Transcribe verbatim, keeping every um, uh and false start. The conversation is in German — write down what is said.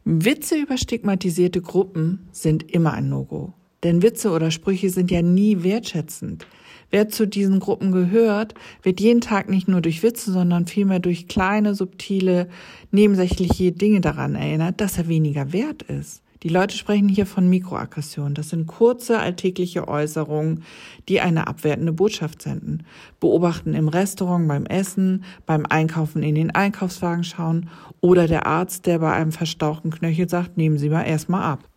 Witze über stigmatisierte Gruppen sind immer ein No-Go. Denn Witze oder Sprüche sind ja nie wertschätzend. Wer zu diesen Gruppen gehört, wird jeden Tag nicht nur durch Witze, sondern vielmehr durch kleine, subtile, nebensächliche Dinge daran erinnert, dass er weniger wert ist. Die Leute sprechen hier von Mikroaggressionen. Das sind kurze, alltägliche Äußerungen, die eine abwertende Botschaft senden. Beobachten im Restaurant beim Essen, beim Einkaufen in den Einkaufswagen schauen oder der Arzt, der bei einem verstauchten Knöchel sagt, nehmen Sie mal erstmal ab.